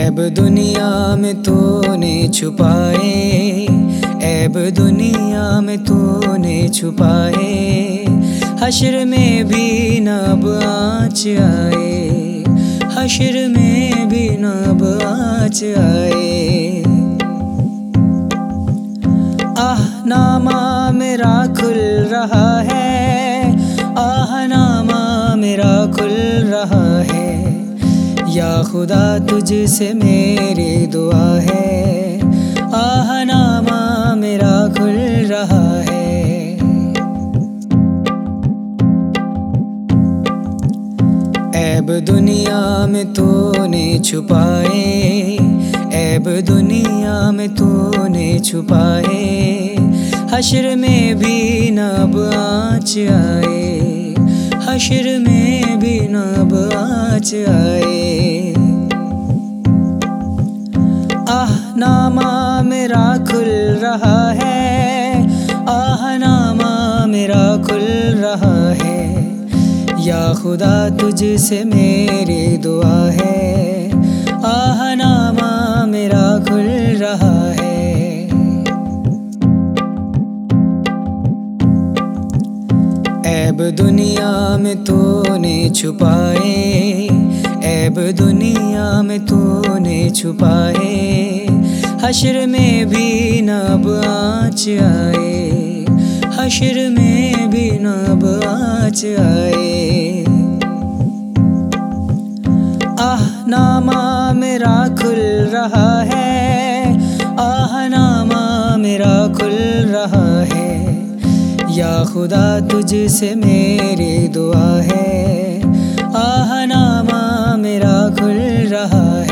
ऐब दुनिया में तूने छुपाए, ऐब दुनिया में तूने छुपाए, हश्र में भी न अब आँच आए, हश्र में भी न अब आँच आए। आहनामा मेरा खुल रहा है, आहनामा मेरा खुल रहा है, या खुदा तुझसे मेरी दुआ है, आहनामा मेरा खुल रहा है। ऐब दुनिया में तूने छुपाए, ऐब दुनिया में तूने छुपाए, हश्र में भी न अब आँच आए, हश्र में भी न अब आँच आए। आहनामा मेरा खुल रहा है, आहनामा मेरा खुल रहा है, या खुदा तुझसे मेरी दुआ है, आहनामा मेरा खुल रहा है। ऐब दुनिया में तूने छुपाए, ऐब दुनिया में तूने छुपाए, हश्र में भी न अब आँच आए, हश्र में भी न अब आँच आए। आहनामा मेरा खुल रहा है, आहनामा मेरा खुल रहा है, या खुदा तुझसे मेरी दुआ है, आहनामा मेरा खुल रहा है।